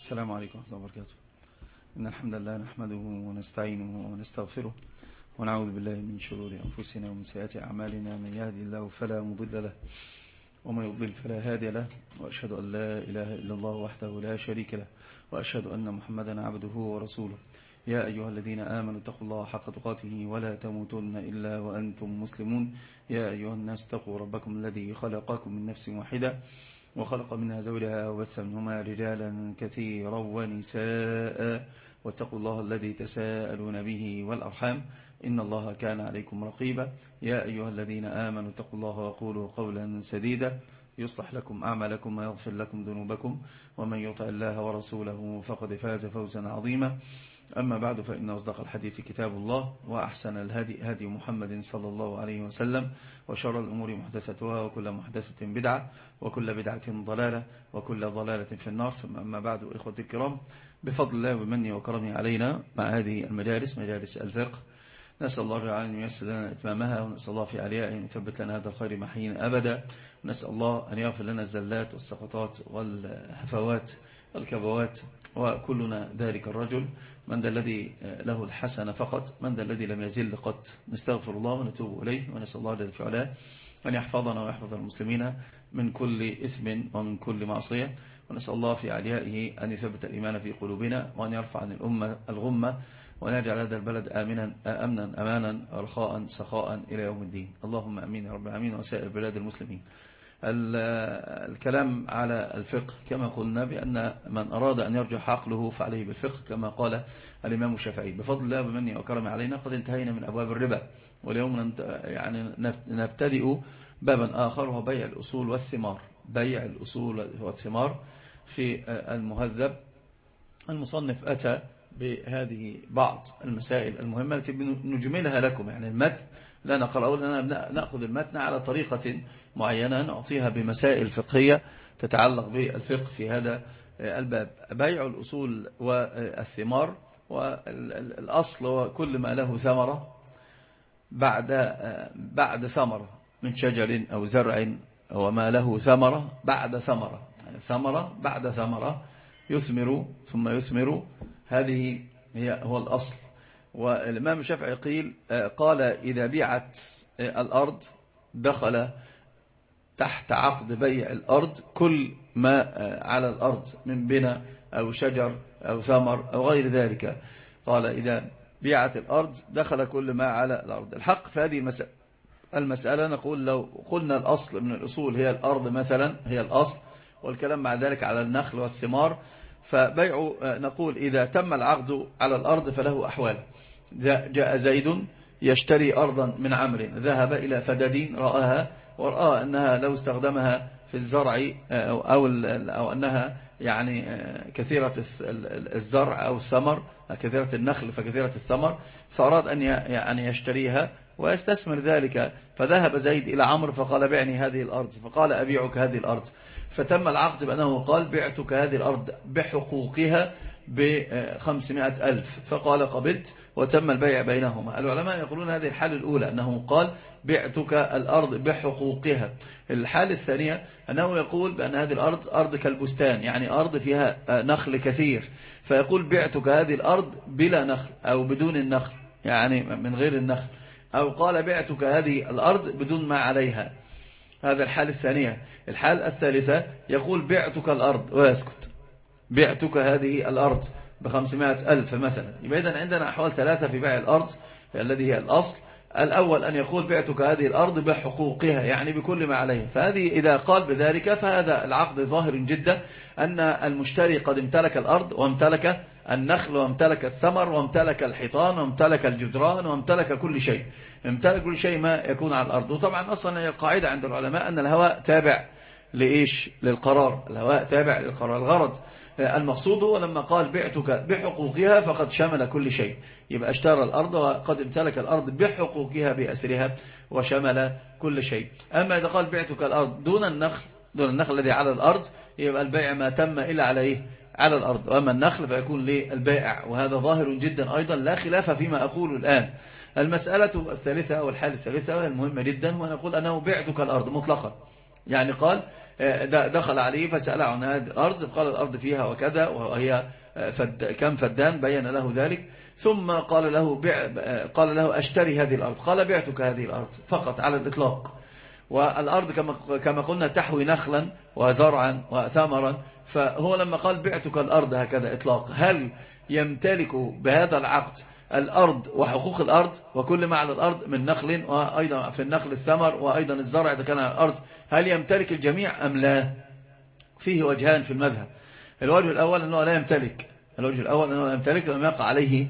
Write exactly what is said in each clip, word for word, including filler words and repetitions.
السلام عليكم ورحمة الله وبركاته. إن الحمد لله نحمده ونستعينه ونستغفره ونعوذ بالله من شرور أنفسنا ومن سيئات أعمالنا. من يهدي الله فلا مضل له ومن يضلل فلا هادي له، وأشهد أن لا إله إلا الله وحده لا شريك له، وأشهد أن محمدا عبده ورسوله. يا أيها الذين آمنوا اتقوا الله حق تقاته ولا تموتن إلا وأنتم مسلمون. يا أيها الناس اتقوا ربكم الذي خلقكم من نفس واحدة وخلق منها زوجها وبث منهما رجالا كثيرا ونساء، واتقوا الله الذي تساءلون به والأرحام إن الله كان عليكم رقيبا. يا أيها الذين آمنوا اتقوا الله وقولوا قولا سديدا يصلح لكم أعمالكم ويغفر لكم ذنوبكم، ومن يطع الله ورسوله فقد فاز فوزا عظيما. أما بعد، فإن أصدق الحديث كتاب الله، وأحسن الهدي هدي محمد صلى الله عليه وسلم، وشر الأمور محدثتها، وكل محدثة بدعة، وكل بدعة ضلالة، وكل ضلالة في النار. ثم أما بعد، إخوتي الكرام، بفضل الله ومنه وكرمه علينا مع هذه المجالس مجالس الفقه، نسأل الله أن ييسر لنا إتمامها، ونسأل الله في عليائه أن يثبت لنا هذا الخير محيين أبدا، ونسأل الله أن يغفر لنا الزلات والسقطات والهفوات والكبوات، وكلنا ذلك الرجل. من ذا الذي له الحسنة فقط؟ من ذا الذي لم يزل قط؟ نستغفر الله ونتوب إليه، ونسأل الله جل وعلا أن يحفظنا ويحفظ المسلمين من كل إثم ومن كل معصية، ونسأل الله في عليائه أن يثبت الإيمان في قلوبنا، وأن يرفع عن الأمة الغمة، وأن يجعل هذا البلد آمنا أمنا أمانا رخاء سخاء إلى يوم الدين. اللهم أمين يا رب العالمين، وسائر بلاد المسلمين. الكلام على الفقه كما قلنا بأن من أراد أن يرجح عقله فعليه بالفقه، كما قال الإمام الشافعي. بفضل الله ومنه وكرمه علينا قد انتهينا من أبواب الربا، واليوم يعني نبتدئ بابا آخر، وهو بيع الأصول والثمار. بيع الأصول والثمار في المهذب. المصنف أتى بهذه بعض المسائل المهمة التي نجملها لكم، يعني المتن لا نقرأه، لأننا نأخذ المتن على طريقة معينة نعطيها بمسائل فقهية تتعلق بالفقه في هذا الباب. بيع الأصول والثمار، والأصل هو كل ما له ثمرة بعد بعد ثمرة من شجر أو زرع، وما له ثمرة بعد ثمرة، يعني ثمرة بعد ثمرة يثمر ثم يثمر، هذه هي هو الأصل. والإمام الشافعي قيل قال إذا بيعت الأرض دخل تحت عقد بيع الأرض كل ما على الأرض من بناء أو شجر أو ثمر أو غير ذلك. قال إذا بيعت الأرض دخل كل ما على الأرض. الحق في هذه المسألة, المسألة نقول لو قلنا الأصل من الأصول هي الأرض مثلا، هي الأصل، والكلام مع ذلك على النخل والثمار، فبيع نقول إذا تم العقد على الأرض فله أحوال. جاء زيد يشتري أرضا من عمرو، ذهب إلى فدادين رآها، ورأى أنها لو استخدمها في الزرع أو, أو, أو أنها يعني كثيرة الزرع أو الثمر، كثيرة النخل فكثيرة الثمر، فأراد أن يعني يشتريها ويستثمر ذلك. فذهب زيد إلى عمرو فقال بعني هذه الأرض، فقال أبيعك هذه الأرض. فتم العقد بأنه قال بعتك هذه الأرض بحقوقها بخمسمائة ألف، فقال قبلت، وتم البيع بينهما. العلماء يقولون هذه الحالة الأولى أنه قال بعتك الأرض بحقوقها. الحالة الثانية أنه يقول بأن هذه الأرض أرض كالبستان، يعني أرض فيها نخل كثير، فيقول بعتك هذه الأرض بلا نخل أو بدون النخل، يعني من غير النخل، أو قال بعتك هذه الأرض بدون ما عليها. هذا الحالة الثانية. الحالة الثالثة يقول بعتك الأرض ويسكت، بعتك هذه الأرض بخمسمائة ألف مثلا. يبقى إذن عندنا أحوال ثلاثة في بيع الأرض الذي هي الأصل. الأول أن يقول بعتك هذه الأرض بحقوقها، يعني بكل ما عليها. فهذه إذا قال بذلك فهذا العقد ظاهر جدا أن المشتري قد امتلك الأرض وامتلك النخل وامتلك الثمر وامتلك الحيطان وامتلك الجدران وامتلك كل شيء، امتلك كل شيء ما يكون على الأرض. وطبعا أصلا هي القاعدة عند العلماء أن الهواء تابع لإيش؟ للقرار. الهواء تابع للقرار. الغرض المقصود هو لما قال بعتك بحقوقها فقد شمل كل شيء، يبقى اشترى الأرض وقد امتلك الأرض بحقوقها بأسرها وشمل كل شيء. أما إذا قال بعتك الأرض دون النخل، دون النخل الذي على الأرض، يبقى البيع ما تم إلا على إيه؟ على الأرض. وأما النخل فيكون للبائع، وهذا ظاهر جدا أيضا لا خلاف فيما أقول الآن. المسألة الثالثة أو الحالة الثالثة المهمة جدا، ونقول أنه بعتك الأرض مطلقا، يعني قال دخل عليه فسأل عن هذه الأرض، قال الأرض فيها وكذا وهي فد كم فدان، بين له ذلك، ثم قال له بيع، قال له أشتري هذه الأرض، قال بعتك هذه الأرض فقط على الإطلاق. والأرض كما كما قلنا تحوي نخلا وزرعا وثمرا، فهو لما قال بعتك الأرض هكذا إطلاق، هل يمتلك بهذا العقد الأرض وحقوق الأرض وكل ما على الأرض من نخل، وأيضا في النخل الثمر وأيضا الزرع إذا كان على الأرض، هل يمتلك الجميع أم لا؟ فيه وجهان في المذهب. الوجه الأول أنه لا يمتلك، الوجه الأول أنه لا يمتلك لما يقع عليه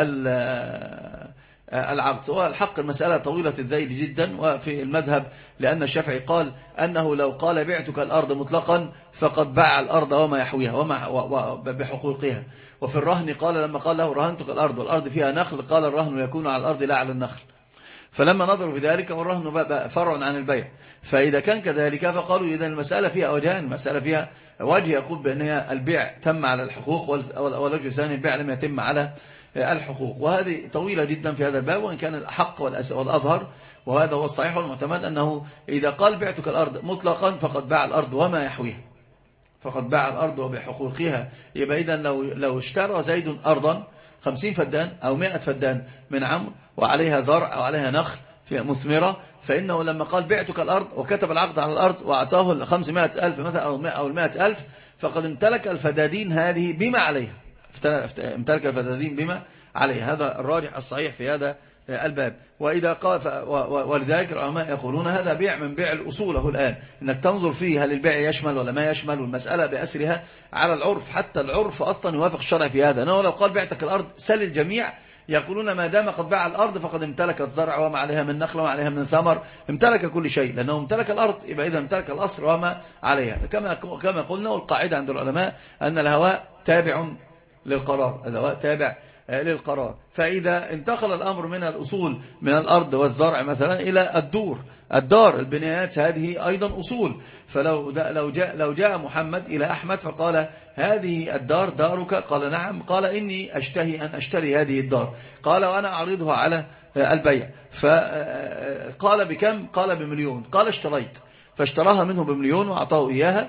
العقد. والحق المسألة طويلة الذيل جدا، وفي المذهب لأن الشافعي قال أنه لو قال بعتك الأرض مطلقا فقد باع الأرض وما يحويها وما بحقوقها. وفي الرهن قال لما قال له رهنتك الأرض والأرض فيها نخل، قال الرهن يكون على الأرض لا على النخل. فلما نظروا في ذلك والرهن فرع عن البيع، فإذا كان كذلك فقالوا إذا المسألة فيها وجهان، المسألة فيها وجه يقول بأنها البيع تم على الحقوق، والوجه الثاني البيع لم يتم على الحقوق. وهذه طويلة جدا في هذا الباب، وإن كان الحق والأظهر وهذا هو الصحيح والمعتمد أنه إذا قال بعتك الأرض مطلقا فقد باع الأرض وما يحويها، فقد باع الأرض وبحقوقها. يبقى إذا لو لو اشترى زيد أرضا خمسين فدان أو مئة فدان من عمرو وعليها زرع أو عليها نخل في مثمرة، فإنه لما قال بعتك الأرض وكتب العقد على الأرض وأعطاه خمسمائة ألف مثلا أو المائة ألف، فقد امتلك الفدادين هذه بما عليها، امتلك الفدادين بما عليها. هذا الراجح الصحيح في هذا الباب. وإذا قال ولذلك العلماء يقولون هذا بيع من بيع الأصول. له الآن إنك تنظر فيه هل البيع يشمل ولا ما يشمل، والمسألة بأسرها على العرف، حتى العرف أصلا يوافق الشرع في هذا. أنه لو قال بعتك الأرض سل الجميع، يقولون ما دام قد باع الأرض فقد امتلك الزرع وما عليها من نخل وما عليها من ثمر، امتلك كل شيء، لأنه امتلك الأرض، يبقى إذا امتلك الأصل وما عليها. كما كما قلنا، والقاعدة عند العلماء أن الهواء تابع للقرار، الهواء تابع للقرار. فإذا انتقل الأمر من الأصول من الأرض والزرع مثلا إلى الدور، الدار البنايات هذه أيضا أصول. فلو لو جاء لو جاء محمد إلى أحمد فقال هذه الدار دارك، قال نعم، قال إني أشتهي أن أشتري هذه الدار، قال وأنا أعرضها على البيع، فقال بكم؟ قال بمليون، قال اشتريت، فاشتراها منه بمليون وأعطاه إياها،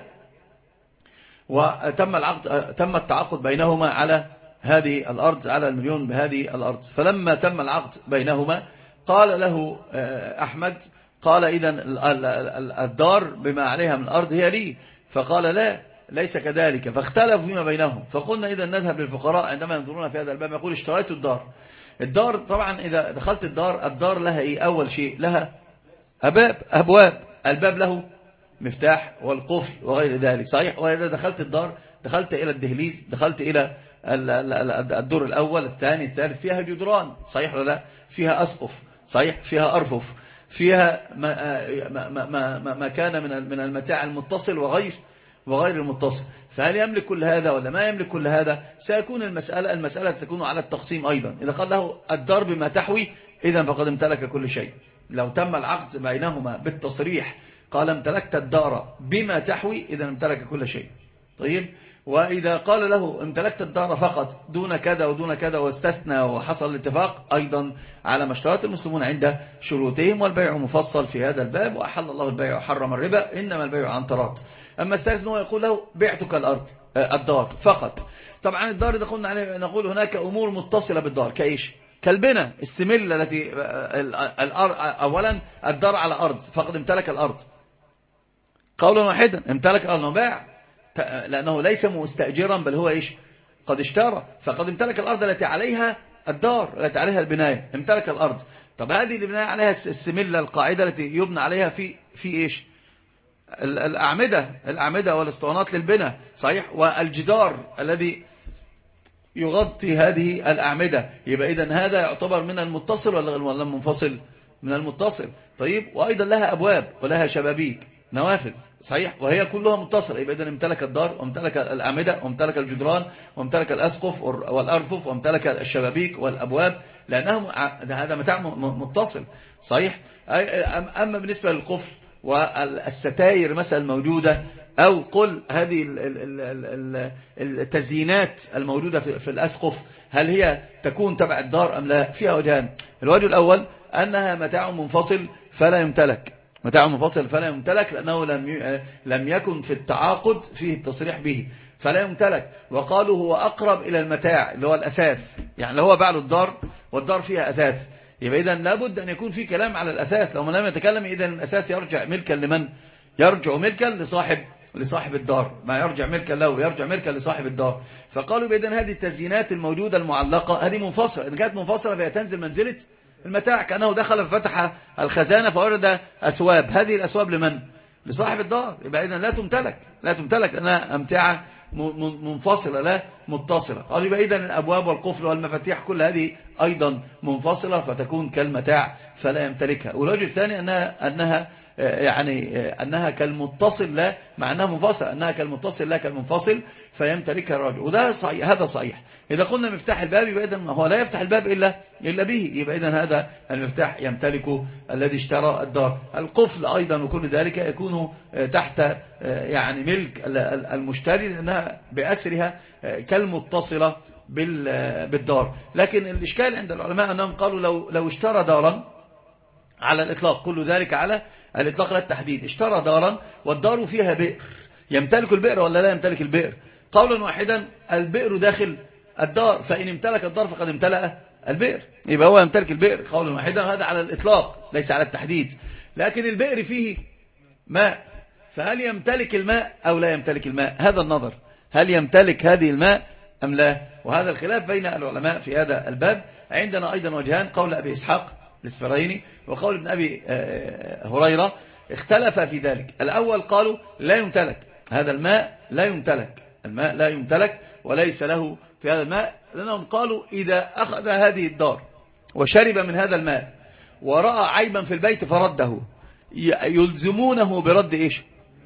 وتم العقد، تم التعاقد بينهما على هذه الأرض، على المليون بهذه الأرض. فلما تم العقد بينهما قال له أحمد، قال إذن الدار بما عليها من الأرض هي لي، فقال لا ليس كذلك، فاختلفوا فيما بينهم. فقلنا إذن نذهب للفقراء عندما ينظرون في هذا الباب، يقول اشتريت الدار. الدار طبعا إذا دخلت الدار، الدار لها إيه؟ أول شيء لها أباب، أبواب، الباب له مفتاح والقفل وغير ذلك، صحيح. وإذا دخلت الدار دخلت إلى الدهليز، دخلت إلى الدور الأول الثاني الثالث، فيها جدران، صحيح ولا لا؟ فيها أسقف، صحيح، فيها أرفف، فيها ما, ما, ما, ما, ما كان من من المتاع المتصل وغير وغير المتصل. فهل يملك كل هذا ولا ما يملك كل هذا؟ سيكون المسألة المسألة تكون على التقسيم أيضا. إذا قال له الدار بما تحوي، إذا فقد امتلك كل شيء. لو تم العقد بينهما بالتصريح، قال امتلكت الدار بما تحوي، إذا امتلك كل شيء. طيب، وإذا قال له امتلكت الدار فقط دون كذا ودون كذا واستثنى وحصل الاتفاق، أيضا على ما اشترط المسلمون عند شروطهم. والبيع مفصل في هذا الباب، وأحل الله البيع وحرم الربا، إنما البيع عن تراض. أما الثالث أنه يقول له بعتك الأرض الدار فقط. طبعا الدار إذا قلنا عليه نقول هناك أمور متصلة بالدار كإيش؟ كالبنى، السملة التي أولا الدار على أرض فقد امتلك الأرض قولا واحدا، امتلك الأرض وباع، لأنه ليس مستأجرا بل هو إيش؟ قد اشترى، فقد امتلك الأرض التي عليها الدار، التي عليها البناية، امتلك الأرض. طب هذه اللي بناء عليها السملة، القاعدة التي يبنى عليها في في إيش؟ الأعمدة، الأعمدة والاسطوانات للبناء، صحيح، والجدار الذي يغطي هذه الأعمدة. يبقى إذن هذا يعتبر من المتصل ولا المنفصل؟ من المتصل. طيب، وأيضا لها أبواب ولها شبابيك، نوافذ، صحيح، وهي كلها متصلة. يبقى إذن امتلك الدار وامتلك الأعمدة وامتلك الجدران وامتلك الأسقف والأرفف وامتلك الشبابيك والأبواب، لأنهم هذا متاع متصل، صحيح. أما بالنسبة للقفل والستائر مثلا الموجودة، أو قل هذه التزيينات الموجودة في الأسقف، هل هي تكون تبع الدار أم لا؟ فيها وجهان. الوجه الأول أنها متاع منفصل فلا يمتلك، متاع منفصل فلا يمتلك لأنه لم لم يكن في التعاقد فيه التصريح به فلا يمتلك. وقالوا هو أقرب إلى المتاع اللي هو الأثاث، يعني اللي هو باع له الدار والدار فيها أثاث، يبقى إذن لابد أن يكون في كلام على الأثاث. لو ما لم يتكلم إذن الأثاث يرجع ملكا لمن؟ يرجع ملكا لصاحب لصاحب الدار، ما يرجع ملكا له يرجع ملكا لصاحب الدار. فقالوا بإذن هذه التزيينات الموجودة المعلقة هذه منفصلة، إن كانت منفصلة فهي تنزل منزلة المتاع، كأنه دخل ففتح الخزانة فورد أثواب، هذه الأثواب لمن؟ لصاحب الدار، يبقى إذن لا تمتلك لا تمتلك لأنها أمتعة منفصلة لا متصلة. قالوا يبقى إذن الأبواب والقفل والمفاتيح كل هذه أيضا منفصلة فتكون كالمتاع فلا يمتلكها. والوجه الثاني أنها, أنها يعني أنها كالمتصل لا، مع أنها منفصل أنها كالمتصل لا كالمنفصل فيمتلكها الرجل، وده صحيح هذا صحيح. إذا قلنا مفتاح الباب يبقى إذن هو لا يفتح الباب إلا إلا به، يبقى إذن هذا المفتاح يمتلكه الذي اشترى الدار. القفل أيضا وكل ذلك يكون تحت يعني ملك المشتري لأنها بأسرها كالمتصلة بالدار. لكن الإشكال عند العلماء أنهم قالوا لو لو اشترى دارا على الإطلاق، كل ذلك على الإطلاق لا التحديد، اشترى دارا والدار فيها بئر، يمتلك البئر ولا لا يمتلك البئر؟ قولا واحدا البئر داخل الدار، فإن امتلك الدار فقد امتلأ البئر، يبقى هو يمتلك البئر قولا واحدا، هذا على الإطلاق ليس على التحديد. لكن البئر فيه ماء، فهل يمتلك الماء أو لا يمتلك الماء؟ هذا النظر، هل يمتلك هذه الماء أم لا؟ وهذا الخلاف بين العلماء في هذا الباب. عندنا أيضا وجهان، قول أبي إسحاق الإسفرايني وقول ابن أبي هريرة اختلف في ذلك. الأول قالوا لا يمتلك هذا الماء، لا يمتلك الماء لا يمتلك وليس له في هذا الماء، لأنهم قالوا إذا أخذ هذه الدار وشرب من هذا الماء ورأى عيبا في البيت فرده يلزمونه برد إيش؟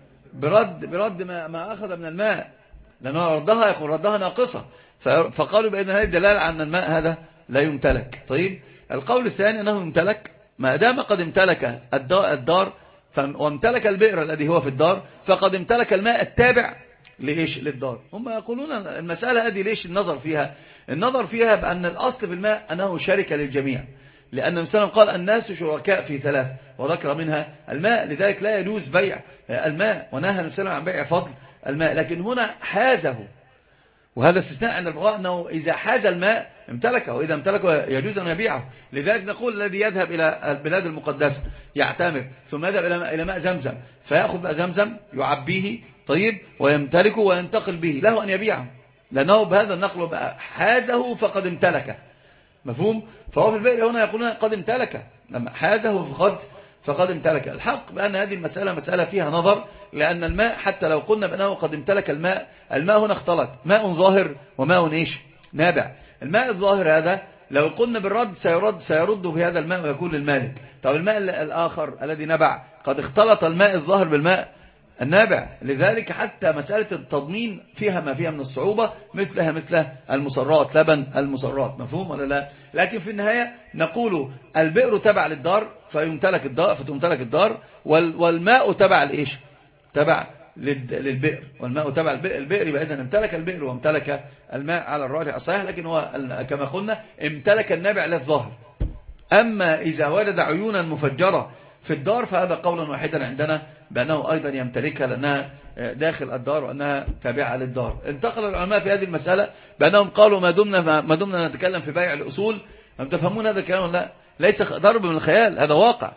برد برد ما, ما أخذ من الماء، لأنه ردها يقول ردها ناقصة، فقالوا بأن هذه دلالة عن الماء هذا لا يمتلك. طيب القول الثاني أنه يمتلك ما دام قد امتلك الدار وامتلك البئر الذي هو في الدار فقد امتلك الماء التابع لإيش؟ للدار. هم يقولون المسألة هذه ليش النظر فيها؟ النظر فيها بأن الأصل في الماء أنه شركة للجميع، لأن النبي صلى الله عليه وسلم قال الناس شركاء في ثلاث وذكر منها الماء، لذلك لا يجوز بيع الماء، ونهى النبي صلى الله عليه وسلم عن بيع فضل الماء. لكن هنا حازه، وهذا استثناء عند الفقهاء أنه إذا حاز الماء امتلكه، وإذا امتلكه يجوز أن يبيعه. لذلك نقول الذي يذهب إلى البلاد المقدسة يعتمر ثم يذهب إلى ماء زمزم فيأخذ ماء زمزم يعبيه طيب ويمتلكه وينتقل به، له أن يبيعه، لأنه بهذا النقل بقى حازه فقد امتلكه. مفهوم؟ فهو في البئر هنا يقولون قد امتلكه، لما حازه فقد فقد امتلك. الحق بأن هذه المسألة مسألة فيها نظر، لأن الماء حتى لو قلنا بأنه قد امتلك الماء، الماء هنا اختلط ماء ظاهر وماء إيش؟ نابع. الماء الظاهر هذا لو قلنا بالرد سيرد سيرد في هذا الماء ويكون للمالك. طب الماء الآخر الذي نبع قد اختلط الماء الظاهر بالماء النابع، لذلك حتى مسألة التضمين فيها ما فيها من الصعوبة، مثلها مثل المصرات، لبن المصرات. مفهوم ولا لا؟ لكن في النهاية نقول البئر تبع للدار فيمتلك الدار فتمتلك الدار، والماء تبع لإيش؟ تبع للبئر، والماء تبع البئر، يبقى إذن امتلك البئر وامتلك الماء على الراجح الصحيح. لكن هو كما قلنا امتلك النابع للظاهر. أما إذا وجد عيونا مفجرة في الدار فهذا قولا واحدا عندنا بأنه أيضا يمتلكها لأنها داخل الدار وأنها تابعة للدار. انتقل العلماء في هذه المسألة بأنهم قالوا ما دمنا ما دمنا نتكلم في بيع الأصول، هم تفهمون هذا الكلام؟ لا، ليس ضرب من الخيال، هذا واقع،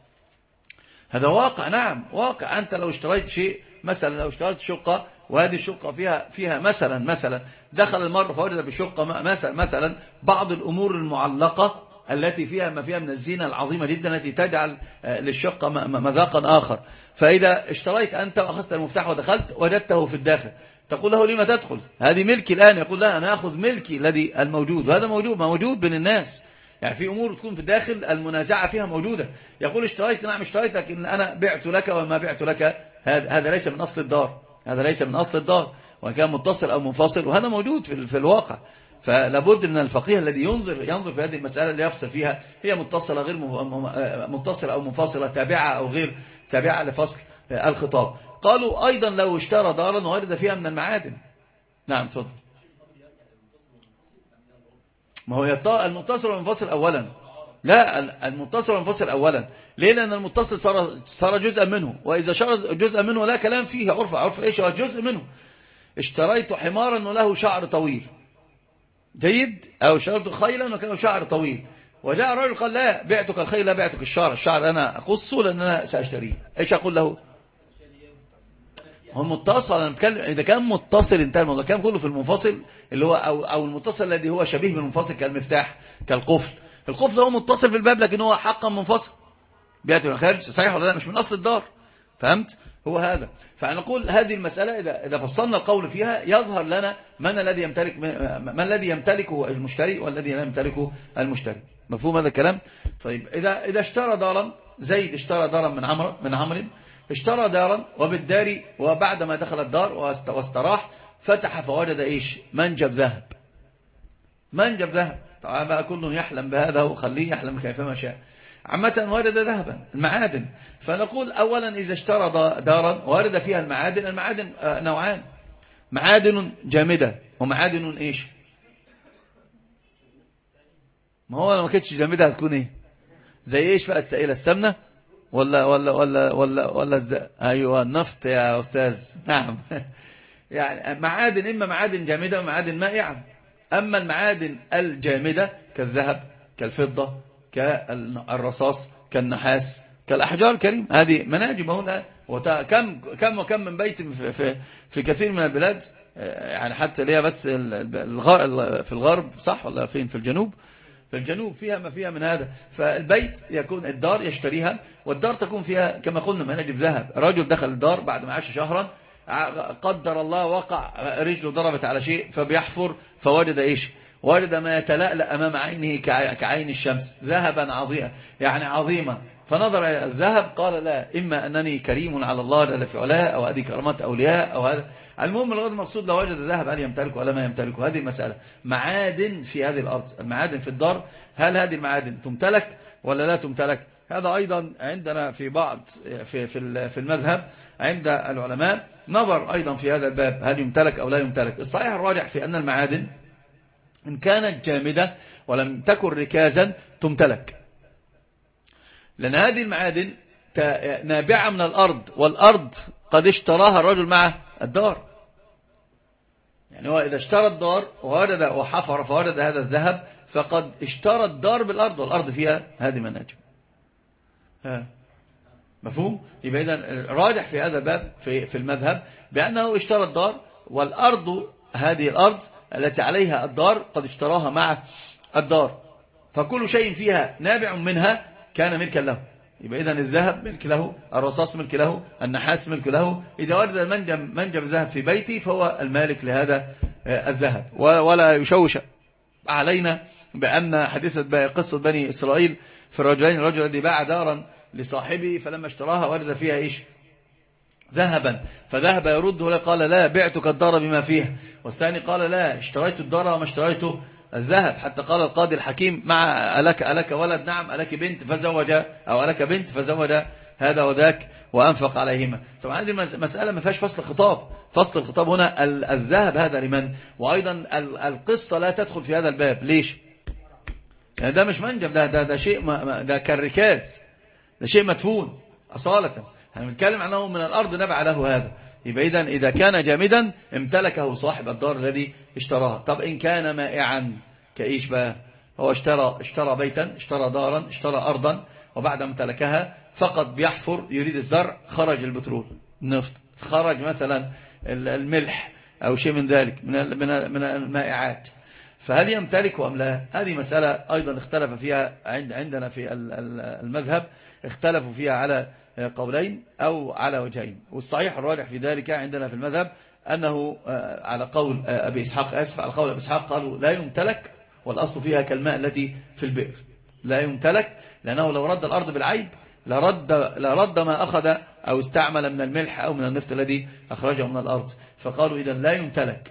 هذا واقع. نعم واقع. أنت لو اشتريت شيء مثلا، لو اشتريت شقة وهذه الشقة فيها فيها مثلا مثلا دخل المرء فوجد بالشقة مثلا مثلا بعض الأمور المعلقة التي فيها ما فيها من الزينة العظيمة جدا التي تجعل للشقة مذاقا آخر. فإذا اشتريت أنت وأخذت المفتاح ودخلت وجدته في الداخل، تقول له لما تدخل؟ هذه ملكي الآن. يقول لا، أنا أخذ ملكي الذي الموجود، وهذا موجود موجود بين الناس. يعني في أمور تكون في الداخل المنازعة فيها موجودة، يقول اشتريت، نعم اشتريت، لكن أنا بعت لك وما بعت لك هذا هذا ليس من أصل الدار، هذا ليس من أصل الدار، وإن كان متصل أو منفصل، وهذا موجود في في الواقع. فلابد من الفقيه الذي ينظر ينظر في هذه المسألة اللي يفصل فيها، هي متصلة غير متصلة أو منفصلة، تابعة أو غير تابعة لفصل الخطاب. قالوا أيضا لو اشترى دارا وارد فيها من المعادن. نعم تفضل. ما هو المتصل والمنفصل أولا لا، المتصل والمنفصل أولا. ليه؟ لأن المتصل صار صار جزءا منه، وإذا صار جزءا منه لا كلام فيه، عرف عرف إيش هو جزء منه. اشتريت حمارا وله شعر طويل، جيد، أو اشتريت خيلا وكان شعر طويل، وجاء الرجل قال لا بعتك الخيل لا بعتك الشعر، الشعر أنا أقصه لأن أنا سأشتريه، إيش أقول له؟ هو متصل. أنا بتكلم إذا كان متصل انتهى الموضوع. كان كله في المنفصل اللي هو أو أو المتصل الذي هو شبيه بالمنفصل كالمفتاح كالقفل. القفل هو متصل في الباب لكن هو حقا منفصل، بيأتي من خارج، صحيح ولا لا؟ مش من أصل الدار، فهمت؟ هو هذا. فنقول هذه المسألة إذا إذا فصلنا القول فيها يظهر لنا من الذي يمتلك من الذي يمتلكه المشتري والذي لا يمتلكه المشتري. مفهوم هذا الكلام؟ طيب إذا إذا اشترى دارا، زيد اشترى دارا من عمرو من عمرو اشترى دارا، وبالدار وبعد ما دخل الدار واستراح فتح فوجد ايش؟ منجب ذهب. منجب ذهب. طبعا بقى كل يحلم بهذا وخليه يحلم كيفما شاء. عامة وجد ذهبا، المعادن. فنقول اولا اذا اشترى دارا وارد فيها المعادن، المعادن نوعان: معادن جامدة ومعادن ايش؟ ما هو لو ما كانتش جامدة هتكون ايه؟ زي ايش بقى؟ السائلة، السمنة ولا ولا ولا ولا ولا الز... ايوه النفط يا استاذ. نعم. يعني معادن اما معادن جامده ومعادن مائعه. اما المعادن الجامده كالذهب كالفضه كالرصاص كالنحاس كالاحجار الكريمه، هذه مناجم هنا. وكم كم وكم من بيت في, في في كثير من البلاد، يعني حتى ليها بس في الغرب، صح ولا فين؟ في الجنوب. في الجنوب فيها ما فيها من هذا. فالبيت يكون الدار يشتريها، والدار تكون فيها كما قلنا مناجم ذهب. رجل دخل الدار بعد ما عاش شهرا، قدر الله وقع رجله ضربت على شيء فبيحفر فوجد ايش؟ وجد ما يتلألأ امام عينه كعين الشمس، ذهبا عظيما، يعني عظيما. فنظر الى الذهب قال لا، اما انني كريم على الله جل في علاه، او هذه كرامات اولياء، او هذا. المهم الغرض المقصود لو وجد الذهب هل يمتلكه ولا ما يمتلكه؟ هذه المسألة. معادن في هذه الأرض، المعادن في الدار، هل هذه المعادن تمتلك ولا لا تمتلك؟ هذا أيضا عندنا في بعض في في في المذهب عند العلماء نظر أيضا في هذا الباب، هل يمتلك أو لا يمتلك. الصحيح الراجح في أن المعادن إن كانت جامدة ولم تكن ركازا تمتلك، لأن هذه المعادن نابعة من الأرض، والأرض قد اشتراها الرجل مع الدار. يعني هو إذا اشترى الدار ووجد وحفر فوجد هذا الذهب، فقد اشترى الدار بالأرض، والأرض فيها هذه مناجم. ها مفهوم؟ يبقى إذن راجح في هذا الباب في في المذهب بأنه اشترى الدار، والأرض هذه الأرض التي عليها الدار قد اشتراها مع الدار، فكل شيء فيها نابع منها كان ملكا له. يبقى إذن الذهب ملك له، الرصاص ملك له، النحاس ملك له. إذا وجد المنجم منجم الذهب في بيتي فهو المالك لهذا الذهب. ولا يشوش علينا بأن حديثة قصة بني إسرائيل في الرجلين، الرجل الذي باع دارا لصاحبه فلما اشتراها وجد فيها إيش؟ ذهبا، فذهب يرد ولا قال لا بعتك الدار بما فيها، والثاني قال لا اشتريت الدار وما اشتريته الذهب. حتى قال القاضي الحكيم مع ألك ألك ولد؟ نعم. ألك بنت؟ فزوج، أو ألك بنت فزوج هذا وذاك وأنفق عليهما. طبعا هذه المسألة ما فيهاش فصل خطاب. فصل الخطاب هنا الذهب هذا لمن؟ وأيضا القصة لا تدخل في هذا الباب. ليش؟ يعني ده مش منجم، ده ده, ده شيء ما ده كالركاز، ده شيء مدفون أصالة. احنا بنتكلم عنه من الأرض نبع له هذا. يبقى إذن إذا كان جامدا امتلكه صاحب الدار الذي اشتراها. طب إن كان مائعا كإيش بقى؟ هو اشترى اشترى بيتا، اشترى دارا، اشترى أرضا، وبعد امتلكها فقط بيحفر يريد الزرع، خرج البترول، النفط، خرج مثلا الملح أو شيء من ذلك من من المائعات، فهل يمتلكه أم لا؟ هذه مسألة أيضا اختلف فيها عندنا في المذهب، اختلفوا فيها على قولين أو على وجهين. والصحيح الراجح في ذلك عندنا في المذهب أنه على قول أبي إسحاق، أسف على قول أبي إسحاق، قالوا لا يمتلك، والأصل فيها كالماء التي في البئر، لا يمتلك، لأنه لو رد الأرض بالعيب لرد, لرد ما أخذ أو استعمل من الملح أو من النفط الذي أخرجه من الأرض. فقالوا إذا لا يمتلك،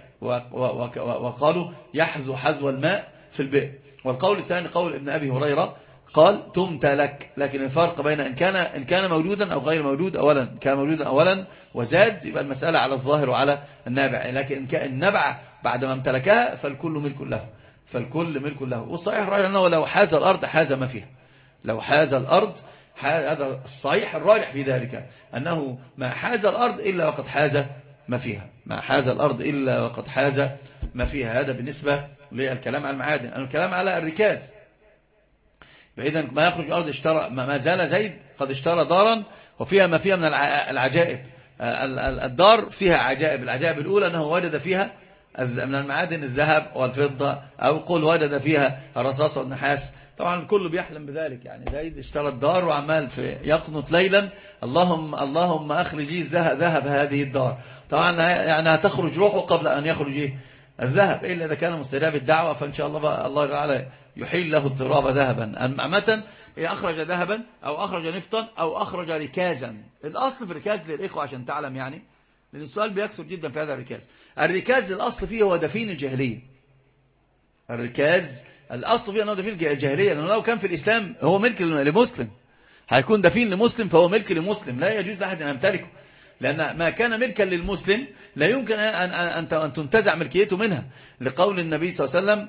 وقالوا يحذو حذو الماء في البئر. والقول الثاني قول ابن أبي هريرة قال تمتلك، لكن الفرق بين إن كان إن كان موجودا أو غير موجود. أولا كان موجودا أولا وزاد، يبقى المسألة على الظاهر وعلى النابع، لكن إن كان النبع بعد ما امتلكها فالكل ملك له، فالكل ملك له. والصحيح رأي أنه لو حاز الأرض حاز ما فيها، لو حاز الأرض، هذا الصحيح الراجح في ذلك، أنه ما حاز الأرض إلا وقد حاز ما فيها، ما حاز الأرض إلا وقد حاز ما فيها. هذا بالنسبة للكلام على المعادن. الكلام على الركاز، فإذا ما يخرج الأرض اشترى، ما زال زيد قد اشترى دارا وفيها ما فيها من العجائب. الدار فيها عجائب، العجائب الأولى أنه وجد فيها من المعادن الذهب والفضة، أو قل وجد فيها الرصاص والنحاس. طبعا الكل بيحلم بذلك، يعني زيد اشترى الدار وعمال في يقنط ليلا اللهم اللهم أخرجي ذهب هذه الدار. طبعا يعني هتخرج روحه قبل أن يخرج إيه الذهب، إلا إذا كان مستجاب الدعوة، فإن شاء الله بقى الله تعالى يحيل له التراب ذهبا. عامة أخرج ذهبا أو أخرج نفطا أو أخرج ركازا. الأصل في الركاز للإخوة عشان تعلم، يعني لأن السؤال بيكثر جدا في هذا الركاز. الركاز الأصل فيه هو دفين الجاهلية. الركاز الأصل فيه أنه دفين الجاهلية، لأنه لو كان في الإسلام هو ملك لمسلم، هيكون دفين لمسلم، فهو ملك لمسلم، لا يجوز لأحد أن يمتلكه، لأن ما كان ملكا للمسلم لا يمكن أن, أن, أن تنتزع ملكيته منها، لقول النبي صلى الله عليه وسلم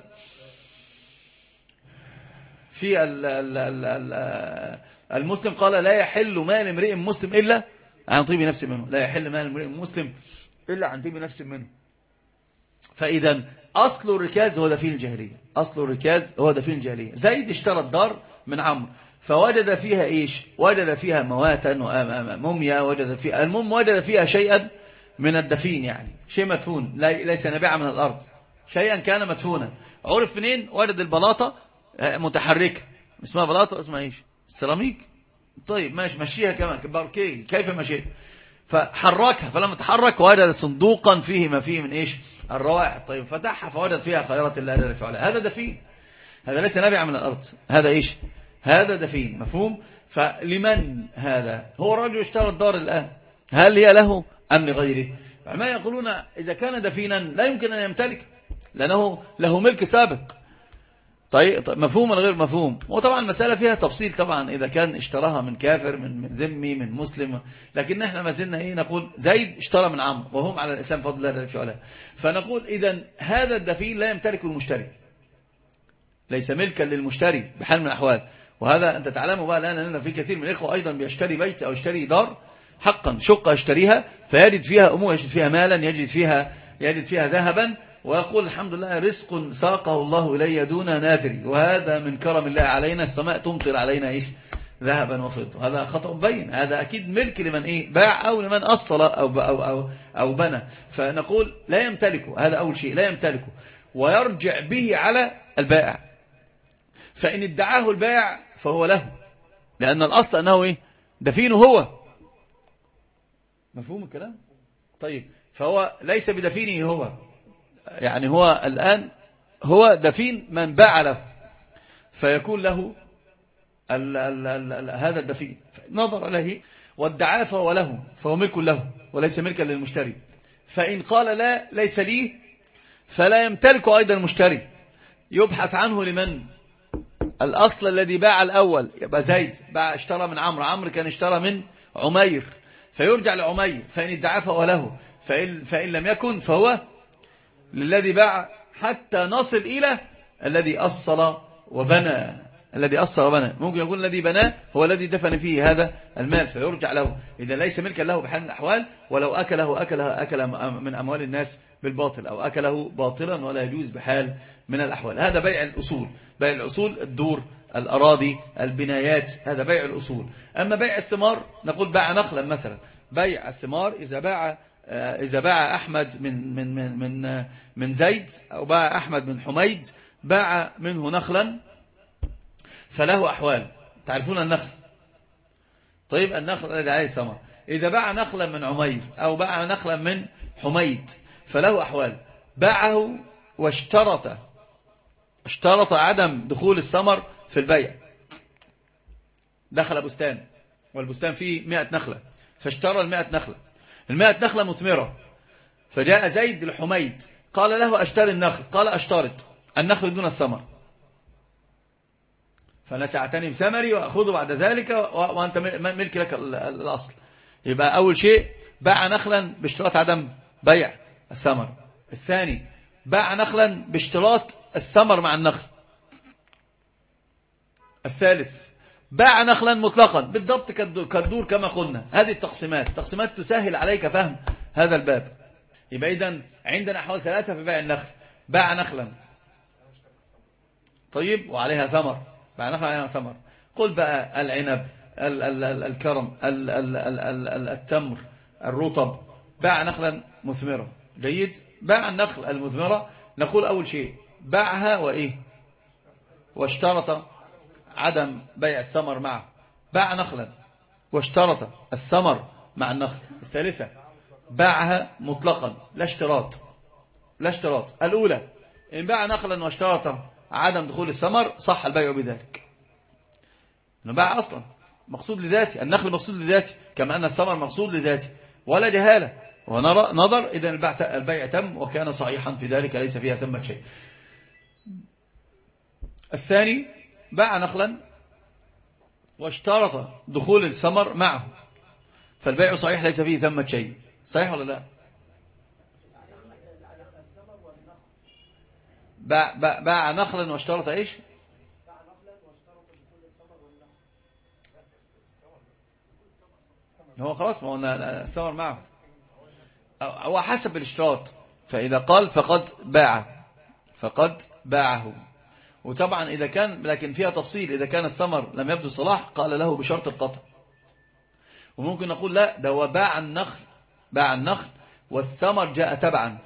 في المسلم قال لا يحل مال امرئ مسلم إلا عن طيب نفس منه، لا يحل مال امرئ مسلم إلا عن طيب نفس منه. فإذا أصل الركاز هو دفين الجاهلية، أصل الركاز هو دفين الجاهلية. زيد اشترى الدار من عمرو فوجد فيها إيش؟ وجد فيها مواتا وموميا، وجد فيها المهم وجد فيها شيئا من الدفين، يعني شيء مدفون ليس نابعا من الأرض، شيئا كان مدفونا. عرف منين؟ وجد البلاطة متحركة، اسمها بلاطة، اسمها إيش؟ السيراميك. طيب ماشي، مشيها كمان باركيه، كيف مشيها؟ فحركها، فلما تحرك وجد صندوقا فيه ما فيه من إيش؟ الروائح. طيب فتحها فوجد فيها خيرات الله جل وعلا. هذا دفين، هذا ليس نابع من الأرض، هذا إيش؟ هذا دفين. مفهوم؟ فلمن هذا؟ هو الرجل اشترى الدار الآن، هل هي له أم لغيره؟ ما يقولون إذا كان دفينا لا يمكن أن يمتلك، لأنه له ملك سابق. طيب مفهوم ولا غير مفهوم؟ وطبعا المسألة فيها تفصيل طبعا، إذا كان اشتراها من كافر، من من ذمي، من مسلم، لكن احنا ما زلنا إيه نقول زيد اشترى من عمرو وهم على الإسلام فضل الله جل وعلا. فنقول إذا هذا الدفين لا يمتلك المشتري، ليس ملكا للمشتري بحال من الأحوال. وهذا أنت تعلمه بقى الآن، أن في كثير من الإخوة أيضا بيشتري بيت أو يشتري دار حقا، شقة يشتريها فيجد فيها أمور، يجد فيها مالا، يجد فيها يجد فيها ذهبا، ويقول الحمد لله رزق ساقه الله إلي دون ناذري، وهذا من كرم الله علينا، السماء تمطر علينا إيش؟ ذهبا وفضة. هذا خطأ بين، هذا أكيد ملك لمن إيه؟ باع أو لمن أصل أو, أو, أو, أو بنى. فنقول لا يمتلكه، هذا أول شيء لا يمتلكه، ويرجع به على البائع. فإن ادعاه البائع فهو له، لأن الأصل أنه إيه؟ دفينه هو. مفهوم الكلام؟ طيب فهو ليس بدفينه هو، يعني هو الآن هو دفين من باع له، فيكون له ال ال ال ال هذا الدفين. نظر له وادعاه فهو له، فهو ملك له وليس ملكا للمشتري. فإن قال لا ليس لي فلا يمتلك أيضا المشتري، يبحث عنه لمن؟ الأصل الذي باع الأول، يبقى زيد باع اشترى من عمرو، عمرو كان اشترى من عمير، فيرجع لعمير. فإن ادعاه فهو له، فإن, فإن لم يكن فهو للذي باع، حتى نصل إلى الذي أصل وبنى. الذي أصل وبنى ممكن يكون الذي بناه هو الذي دفن فيه هذا المال، فيرجع له، إذا ليس ملكا له بحال من الأحوال. ولو أكله أكله أكل من أموال الناس بالباطل، أو أكله باطلا ولا يجوز بحال من الأحوال. هذا بيع الأصول، بيع الأصول الدور، الأراضي، البنايات، هذا بيع الأصول. أما بيع الثمار نقول باع نخلا مثلا، بيع الثمار إذا باع إذا باع أحمد من من من من من زيد، أو باع أحمد من حميد، باع منه نخلا فله أحوال. تعرفون النخل؟ طيب النخل الذي عليه ثمر، إذا باع نخلا من عمير أو باع نخلا من حميد فله أحوال. باعه واشترط اشترط عدم دخول الثمر في البيع. دخل بستان والبستان فيه مئة نخلة، فاشترى المئة نخلة، المئة نخلة مثمرة، فجاء زيد الحميد قال له أشتري النخل، قال أشترط النخل دون الثمر، فأنا ساعتني بثمري وأخذه بعد ذلك وأنت ملك لك الأصل. يبقى أول شيء باع نخلا باشتراط عدم بيع الثمر. الثاني باع نخلا باشتراط الثمر مع النخل. الثالث باع نخلا مطلقا بالضبط كالدور كما قلنا. هذه التقسيمات تقسيمات تسهل عليك فهم هذا الباب. يبقى إذن عندنا أحوال ثلاثة في بيع النخل. باع نخلا طيب وعليها ثمر، باع نخلا عليها ثمر. قل بقى العنب، ال ال ال الكرم، ال ال ال ال ال التمر، الرطب. باع نخلا مثمرة، جيد. باع النخل المثمرة، نقول أول شيء باعها وإيه، واشترط عدم بيع الثمر معه. باع نخلا واشترط الثمر مع النخل. الثالثة باعها مطلقا لا اشتراط، لا اشتراط. الأولى إن باع نخلا واشترط عدم دخول الثمر صح البيع بذلك. إنه باع أصلا مقصود لذاته، النخل مقصود لذاته كما أن الثمر مقصود لذاته ولا جهالة ونرى نظر، إذن البيع تم وكان صحيحا في ذلك ليس فيها ثمة شيء. الثاني باع نخلا واشترط دخول الثمر معه، فالبيع صحيح ليس فيه ثمة شيء. صحيح ولا لا؟ باع, باع, باع نخلا واشترط ايش؟ هو خلاص ما هو الثمر معه، هو حسب الاشتراط. فإذا قال فقد باع فقد باعه. وطبعا إذا كان لكن فيها تفصيل، إذا كان الثمر لم يبدو صلاح قال له بشرط القطع. وممكن نقول لا ده هو باع النخل، باع النخل والثمر جاء تبعا.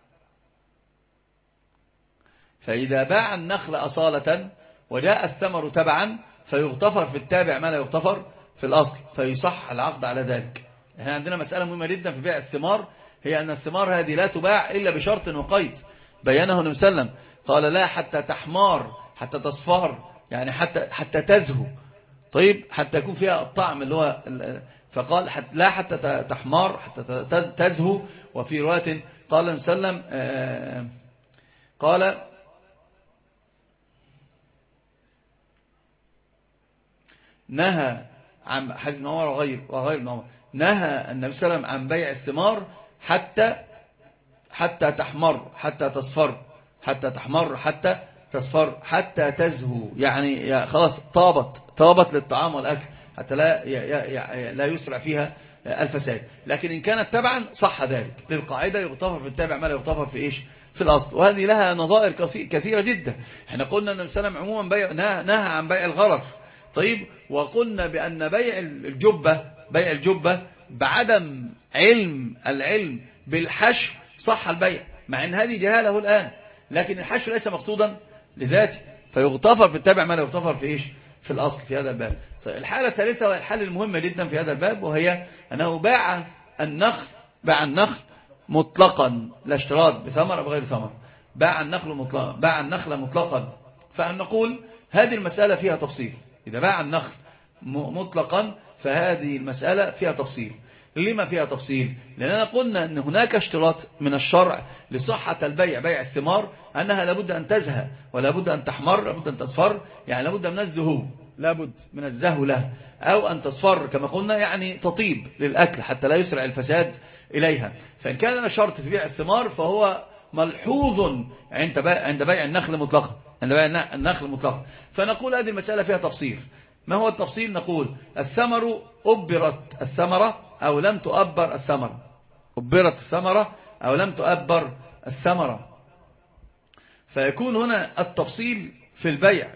فإذا باع النخل أصالة وجاء الثمر تبعا فيغتفر في التابع ما لا يغتفر في الأصل، فيصح العقد على ذلك. احنا عندنا مسألة مهمة جدا في بيع الثمار، هي أن الثمار هذه لا تباع إلا بشرط وقيد بيانه النبي صلى الله عليه وسلم. قال لا حتى تحمار، حتى تصفر، يعني حتى حتى تزهو. طيب حتى يكون فيها الطعم اللي هو، فقال حتى لا حتى تحمار حتى تزهو. وفي رواية قال النبي صلى الله عليه وسلم قال نهى عن حديث ابن عمر وغير وغير ابن عمر، نهى النبي صلى الله عليه وسلم عن بيع الثمار حتى حتى تحمر حتى تصفر، حتى تحمر حتى تصفر حتى تزهو، يعني خلاص طابت طابت للطعام والأكل حتى لا لا يسرع فيها الفساد. لكن إن كانت تبعا صح ذلك، للقاعدة يغتفر في التابع ما لا يغتفر في إيش في الأصل. وهذه لها نظائر كثيرة جدا. احنا قلنا أن النبي صلى الله عليه وسلم عموما بيع نهى عن بيع الغرر. طيب وقلنا بأن بيع الجبة بيع الجبة بعدم علم العلم بالحشو صح البيع، مع أن هذه جهاله الآن، لكن الحشو ليس مقصودا لذاته فيغتفر في التابع ما لا يغتفر في إيش في الأصل في هذا الباب. الحالة الثالثة وهي الحالة المهمة جدا في هذا الباب، وهي أنه باع النخل باع النخل مطلقا لا اشتراط بثمر أو بغير ثمر. باع النخل مطلقا باع النخل مطلقا فأن نقول هذه المسألة فيها تفصيل. إذا باع النخل مطلقا فهذه المسألة فيها تفصيل. لما فيها تفصيل؟ لأننا قلنا أن هناك اشتراط من الشرع لصحة البيع بيع الثمار، أنها لابد أن تزهى ولابد أن تحمر لابد أن تصفر، يعني لابد من الزهو لابد من الزهو لها، أو أن تصفر كما قلنا يعني تطيب للأكل حتى لا يسرع الفساد إليها. فإن كان لنا شرط في بيع الثمار فهو ملحوظ عند بيع النخل مطلقا عند بيع النخل مطلقا. فنقول هذه المسألة فيها تفصيل. ما هو التفصيل؟ نقول الثمر أبرت الثمرة أو لم تؤبر الثمرة، أبرت الثمرة أو لم تؤبر الثمرة. فيكون هنا التفصيل في البيع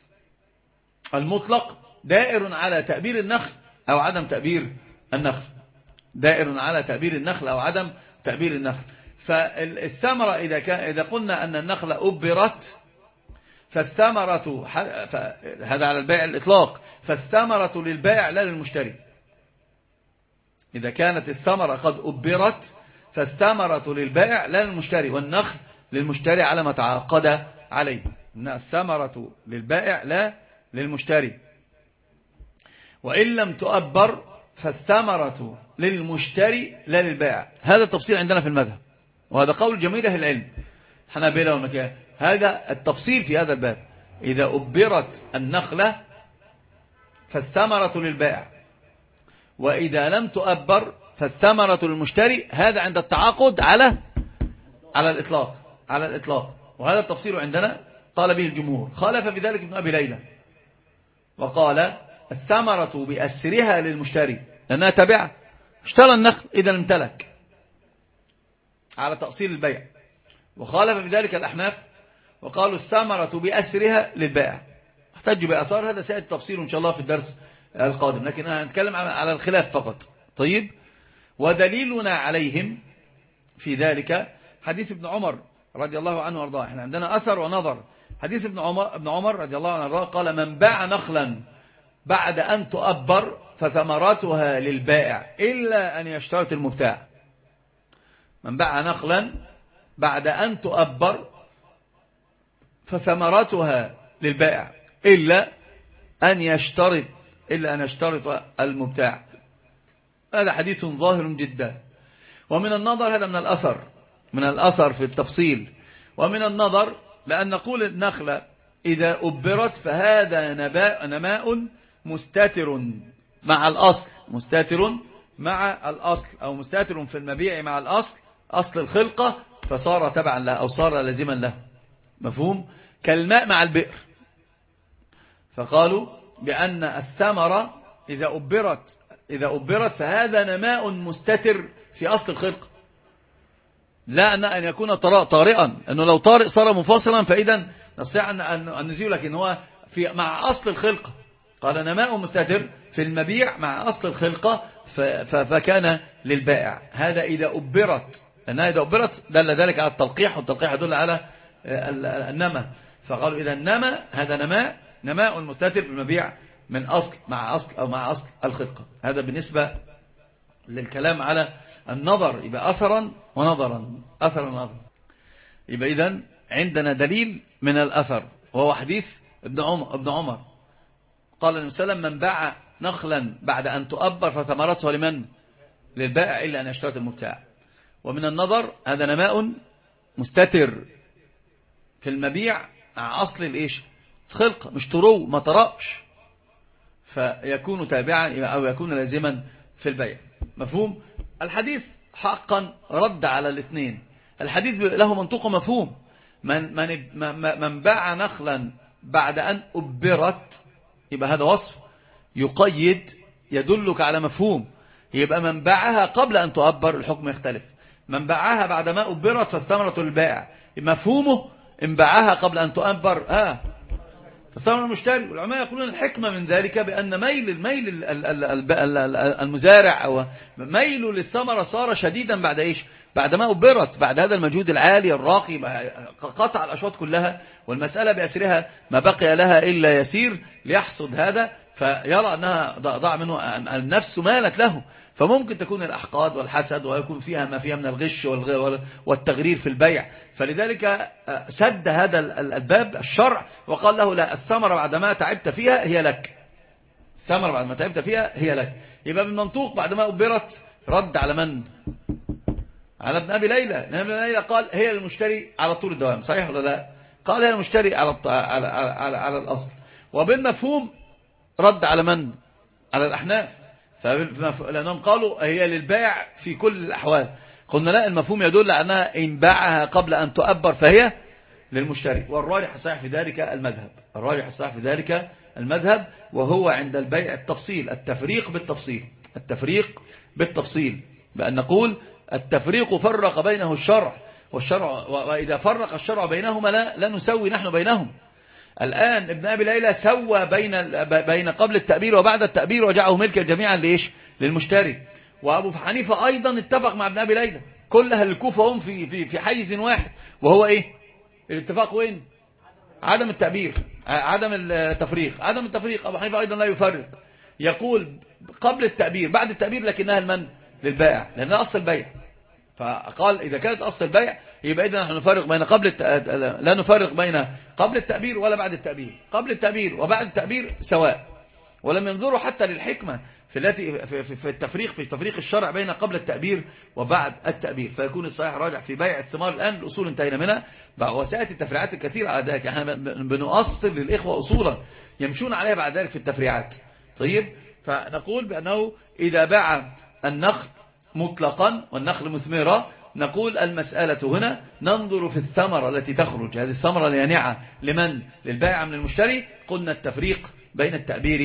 المطلق دائر على تأبير النخل أو عدم تأبير النخل، دائر على تأبير النخل أو عدم تأبير النخل. فالثمرة إذا كان إذا قلنا أن النخل أبرت فالثمرة هذا على البيع الإطلاق، فالثمرة للبائع لا للمشتري. إذا كانت الثمرة قد أبرت فالثمرة للبائع لا للمشتري، والنخل للمشتري على ما تعاقد عليه. إن الثمرة للبائع لا للمشتري. وإن لم تؤبر فالثمرة للمشتري لا للبائع. هذا التفصيل عندنا في المذهب، وهذا قول جميع أهل العلم حنابلة والمكان. هذا التفصيل في هذا الباب. إذا أبرت النخلة فالثمرة للبائع، وإذا لم تؤبر فالثمرة للمشتري. هذا عند التعاقد على على الإطلاق على الإطلاق وهذا التفصيل عندنا قال به الجمهور. خالف بذلك ابن أبي ليلى وقال الثمرة بأسرها للمشتري لأنها تابعة، اشترى النخل إذا امتلك على تأصيل البيع. وخالف بذلك الأحناف وقالوا الثمرة بأسرها للبائع، احتجوا بأثار. هذا سيأتي تفصيله إن شاء الله في الدرس القادم، لكن أنا هنتكلم على الخلاف فقط. طيب، ودليلنا عليهم في ذلك حديث ابن عمر رضي الله عنه وارضاه. احنا عندنا أثر ونظر. حديث ابن عمر, ابن عمر رضي الله عنه وارضاه قال: من باع نخلا بعد أن تؤبر فثمرتها للبائع إلا أن يشترط المبتاع. من باع نخلا بعد أن تؤبر فثمرتها للبائع إلا أن يشترط إلا أن يشترط المبتاع. هذا حديث ظاهر جدا. ومن النظر، هذا من الأثر من الأثر في التفصيل. ومن النظر لأن نقول النخلة إذا أبرت فهذا نباء نماء مستتر مع الأصل، مستتر مع الأصل، أو مستتر في المبيع مع الأصل، أصل الخلقة، فصار تبعا له أو صار لازما له. مفهوم؟ كالماء مع البئر. فقالوا بأن الثمرة إذا أبرت إذا أبرت فهذا نماء مستتر في أصل الخلقة، لا أن يكون طارئا، أنه لو طارئ صار منفصلا فإذا نستطيع أن نزيه، لكن هو في مع أصل الخلقة. قال نماء مستتر في المبيع مع أصل الخلقة فكان للبائع. هذا إذا أبرت، لأنها إذا أبرت دل ذلك على التلقيح، والتلقيح يدل على النمى. فقالوا إذا النمى هذا نماء نماء مستتر في المبيع من أصل مع أصل أو مع أصل الخلقة. هذا بالنسبة للكلام على النظر، يبقى أثرا ونظرا، أثرا ونظرا. يبقى إذن عندنا دليل من الأثر، وهو حديث ابن عمر, ابن عمر قال النبي صلى الله عليه وسلم: من باع نخلا بعد أن تؤبر فثمرته لمن؟ للبائع إلا أن يشترط المبتاع. ومن النظر هذا نماء مستتر في المبيع مع أصل الإيش؟ خلقة، مش طرو، ما طرأش، فيكون تابعا أو يكون لازما في البيع. مفهوم؟ الحديث حقا رد على الاثنين. الحديث له منطق مفهوم. من, من, من باع نخلا بعد أن أبرت، يبقى هذا وصف يقيد يدلك على مفهوم. يبقى من باعها قبل أن تؤبر الحكم يختلف. من باعها بعد ما أبرت فالثمرة للبائع، مفهومه إن باعها قبل أن تؤبر آه فالثمرة المشتري. والعلماء يقولون الحكمة من ذلك بأن ميل الميل المزارع أو ميله للثمرة صار شديدا بعد إيش؟ بعد ما أبرت، بعد هذا المجهود العالي الراقي، قطع الأشواط كلها، والمسألة بأسرها ما بقي لها إلا يسير ليحصد هذا، فيرى أنها ضاع منه، النفس مالت له. فممكن تكون الأحقاد والحسد ويكون فيها ما فيها من الغش والتغرير في البيع. فلذلك سد هذا الباب الشرع وقال له: لا، الثمرة بعد ما تعبت فيها هي لك، الثمرة بعد ما تعبت فيها هي لك. يبقى بالمنطوق بعد ما أبرت رد على من؟ على ابن أبي ليلى. ابن أبي ليلى قال هي المشتري على طول الدوام، صحيح ولا لا؟ قال هي المشتري على على على, على الأصل. وبالمفهوم رد على من؟ على الأحناف، لأنهم قالوا هي للبائع في كل الأحوال. قلنا لا، المفهوم يدل على أنها إن باعها قبل أن تؤبر فهي للمشتري. والراجح الصحيح في ذلك المذهب الراجح الصحيح في ذلك المذهب وهو عند البيع التفصيل، التفريق بالتفصيل التفريق بالتفصيل بأن نقول التفريق فرق بينه الشرع والشرع، وإذا فرق الشرع بينهما لا, لا نسوي نحن بينهم. الآن ابن أبي ليلى سوى بين بين قبل التأبير وبعد التأبير وجعله ملكا جميعا ليش؟ للمشتري. وأبو حنيفة أيضا اتفق مع ابن أبي ليلى، كل أهل الكوفة هم في في في حيز واحد، وهو إيه الاتفاق؟ وين؟ عدم التأبير، عدم التفريق عدم التفريق أبو حنيفة أيضا لا يفرق، يقول قبل التأبير بعد التأبير، لكنها المن للبائع، لأنها أصل البيع. فقال إذا كانت أصل البيع يبقى إذا نحن نفرق بين قبل الت... لا نفرق بين قبل التأبير ولا بعد التأبير، قبل التأبير وبعد التأبير سواء. ولم ينظروا حتى للحكمة في التي في, في التفريق في تفريق الشرع بين قبل التأبير وبعد التأبير. فيكون الصحيح راجع في بيع الثمار. الآن الأصول انتهينا منها، وسيأتي التفريعات الكثيرة على ذلك. احنا بنؤصل للإخوة أصولا يمشون عليها بعد ذلك في التفريعات. طيب، فنقول بأنه إذا باع النخل مطلقا والنخل مثمرة، نقول المسألة هنا ننظر في الثمرة التي تخرج، هذه الثمرة اليانعة لمن؟ للبائع من المشتري. قلنا التفريق بين التأبير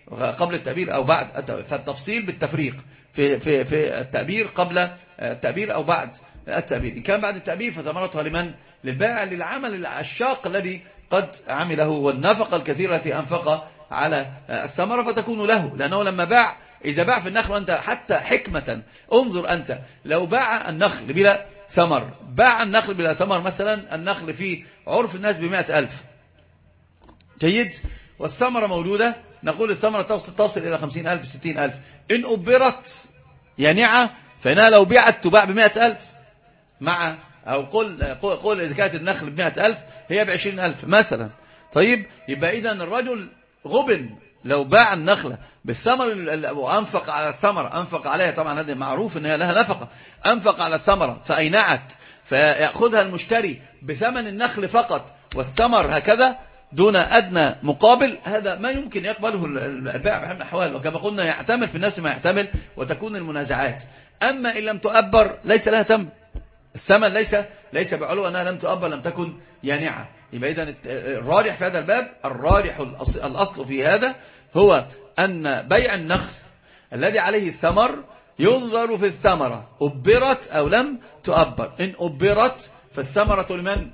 قبل التأبير أو بعد، فالتفصيل بالتفريق في في في التأبير قبل التأبير أو بعد التأبير. إن كان بعد التأبير فثمرتها لمن؟ للبائع، للعمل الشاق الذي قد عمله والنفقة الكثيرة التي أنفق على الثمرة فتكون له، لأنه لما باع، إذا باع في النخل وأنت حتى حكمة انظر أنت، لو باع النخل بلا ثمر، باع النخل بلا ثمر مثلا، النخل في عرف الناس بمائة ألف، جيد، والثمرة موجودة، نقول الثمرة تصل إلى خمسين ألف ستين ألف، إن أبرت يانعة فإنها لو بيعت تباع بمائة ألف مع، أو قل, قل, قل إذا كانت النخل بمائة ألف هي بعشرين ألف مثلا. طيب يبقى إذن الرجل غبن لو باع النخلة بالثمر وأنفق على الثمرة، أنفق عليها، طبعا هذا معروف أنها لها نفقة، أنفق على الثمرة فأينعت فيأخذها المشتري بثمن النخل فقط والثمر هكذا دون أدنى مقابل، هذا ما يمكن يقبله البائع بحال من الأحوال، وكما قلنا يحتمل في النفس ما يحتمل وتكون المنازعات. أما إن لم تؤبر ليس لها ثمن، الثمن ليس ليس بعلو أنها لم تؤبر لم تكن يانعة. يبقى إذن الراجح في هذا الباب، الراجح الأصل في هذا هو أن بيع النخل الذي عليه الثمر ينظر في الثمرة أبرت أو لم تؤبر، إن أبرت فالثمرة لمن؟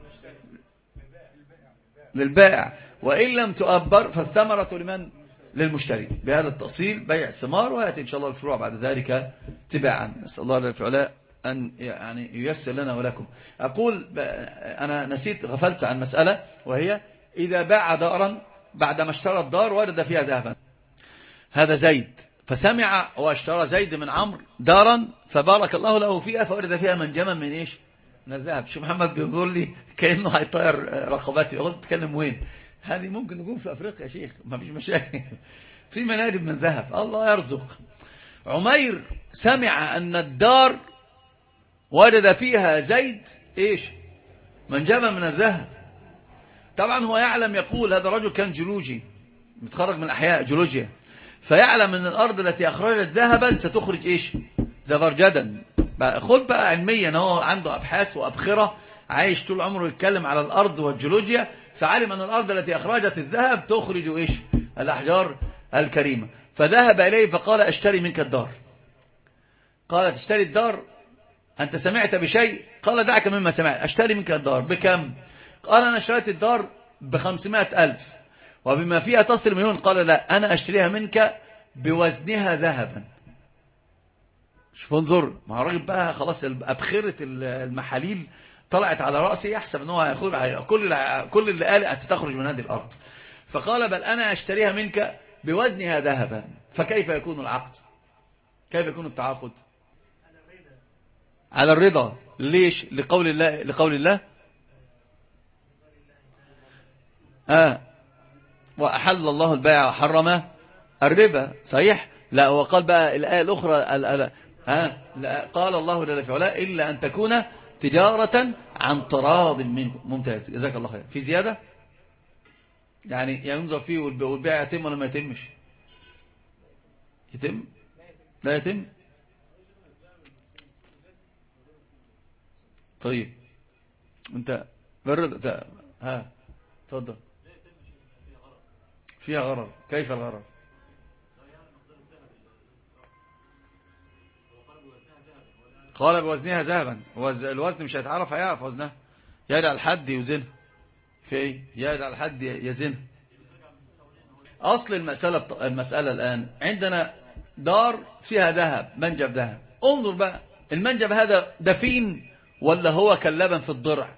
للبائع، وإن لم تؤبر فالثمرة لمن؟ للمشتري. بهذا التأصيل بيع الثمار، ويأتي إن شاء الله الفروع بعد ذلك تباعا. نسأل الله للفعلاء أن يعني ييسر لنا ولكم. أقول أنا نسيت غفلت عن مسألة، وهي إذا باع دارا بعدما اشترى الدار وجد فيها ذهبا، هذا زيد، فسمع واشترى زيد من عمرو دارا فبارك الله له فيها فوجد فيها منجما من إيش؟ من الذهب. شو محمد بيقول لي كأنه هيطير رقباتي، قلت تتكلم وين؟ هذه ممكن نكون في أفريقيا يا شيخ، ما فيش مشاكل، في مناجم من ذهب، الله يرزق. عمير سمع أن الدار وجد فيها زيد إيش؟ منجما من الذهب. طبعا هو يعلم، يقول هذا الرجل كان جيولوجي متخرج من أحياء جيولوجيا، فيعلم أن الأرض التي أخرجت ذهبا ستخرج إيش؟ زبرجدا. خد بقى علميا، هو عنده أبحاث وأبخرة، عايش طول عمره يتكلم على الأرض والجيولوجيا، فعلم أن الأرض التي أخرجت الذهب تخرج إيش؟ الأحجار الكريمة. فذهب إليه فقال أشتري منك الدار. قال تشتري الدار؟ أنت سمعت بشيء؟ قال دعك مما سمعت، أشتري منك الدار بكم؟ قال أنا اشتريت الدار بخمسمائة ألف وبما فيها تصل مليون. قال لا، أنا أشتريها منك بوزنها ذهبا. شوف انظر، مع الراجل بقى خلاص أبخرة المحاليل طلعت على رأسي، يحسب أنه هياخد كل كل اللي قال هتخرج من هذه الأرض. فقال بل أنا أشتريها منك بوزنها ذهبا. فكيف يكون العقد؟ كيف يكون التعاقد؟ على الرضا. ليش؟ لقول الله، لقول الله آه وأحل الله البيع وحرم الربا. صحيح؟ لا، هو قال بقى الآية الأخرى ها لا، قال الله جل في علاه إلا أن تكون تجارة عن تراض منكم. ممتاز، جزاك الله خير. في زيادة يعني ينظر فيه والبيع يتم ولا ما يتمش؟ يتم؟ لا يتم؟ طيب انت برد ها تفضل. فيها غرر. كيف الغرر؟ قال بوزنها ذهبا، الوزن مش هيتعرف، هيعرف وزنها، يدع الحد يوزنها في ايه؟ يدع الحد يزنها. اصل المسألة المسألة الآن عندنا دار فيها ذهب، منجب ذهب. انظر بقى، المنجب هذا دفين ولا هو كاللبن في الضرع؟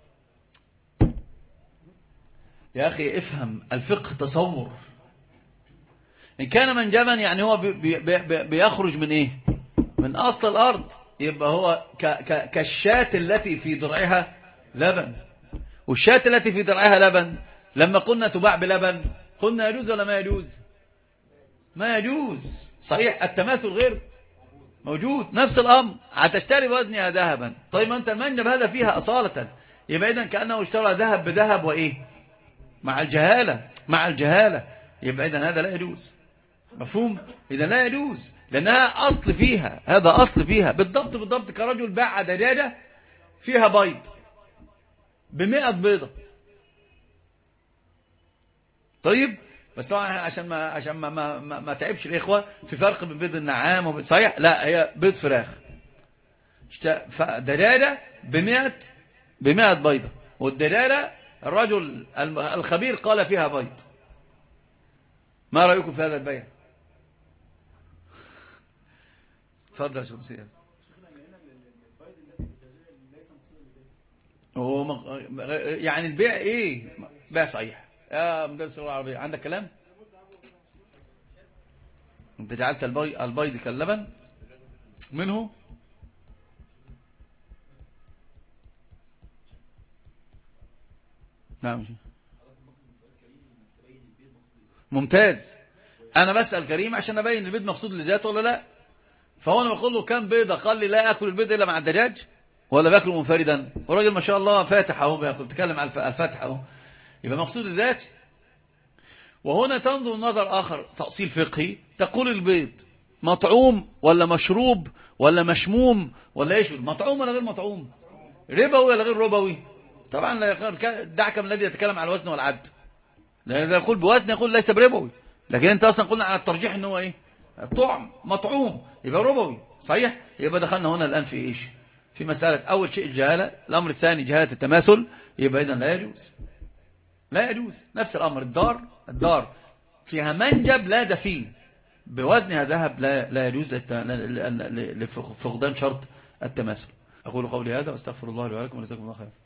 يا أخي افهم الفقه تصور. إن كان منجبا يعني هو بي بي بيخرج من إيه؟ من أصل الأرض، يبقى هو كالشاة التي في ضرعها لبن. والشاة التي في ضرعها لبن لما قلنا تباع بلبن قلنا يجوز ولا ما يجوز؟ ما يجوز. صحيح التماثل غير موجود. نفس الأمر هتشتري بوزنها ذهبا. طيب ما أنت المنجب هذا فيها أصالة، يبقى إذن كأنه اشترى ذهب بذهب وإيه؟ مع الجهالة، مع الجهالة، يبقى إذن هذا لا يجوز. مفهوم؟ إذن لا يجوز لأنها أصل فيها، هذا أصل فيها بالضبط بالضبط. كرجل باع دجاجة فيها بيض بمئة بيضة، طيب بس طبعا عشان ما عشان ما ما, ما, ما تعبش الإخوة، في فرق بين بيض النعام وبيض صحيح، لا هي بيض فراخ. فدجاجة بمئة بمئة بيضة، والدجاجة الرجل الخبير قال فيها بيض. ما رأيكم في هذا البيع؟ تفضل يا شمسية. هو يعني البيع ايه؟ بيع صحيح يا مدرس اللغة العربية، عندك كلام؟ انت جعلت البيض البيض كاللبن منه. نعم ممتاز. انا بسأل كريم عشان ابين البيض مقصود لذاته ولا لا. فهو انا بقول له كم بيضة، قال لي لا اكل البيض الا مع الدجاج ولا باكله منفردا. والراجل ما شاء الله فاتح اهو، بياكل بيتكلم على الفتح اهو، يبقى مقصود الذات. وهنا تنظر نظر اخر تأصيل فقهي، تقول البيض مطعوم ولا مشروب ولا مشموم ولا ايش؟ مطعوم ولا غير مطعوم؟ ربوي ولا غير ربوي؟ طبعا دعك من الذي يتكلم على الوزن والعد، لأن يقول بوزن يقول ليس بربوي. لكن انت اصلا قلنا على الترجيح ان هو ايه؟ الطعم مطعوم يبقى ربوي صحيح. يبقى دخلنا هنا الان في ايش؟ في مسألة اول شيء الجهالة، الامر الثاني جهالة التماثل. يبقى اذا لا يجوز، لا يجوز. نفس الامر الدار، الدار فيها منجب لا دفين بوزنها ذهب، لا لا يجوز لفقدان شرط التماثل. اقول قولي هذا واستغفر الله لي ولكم وجزاكم الله خيرا.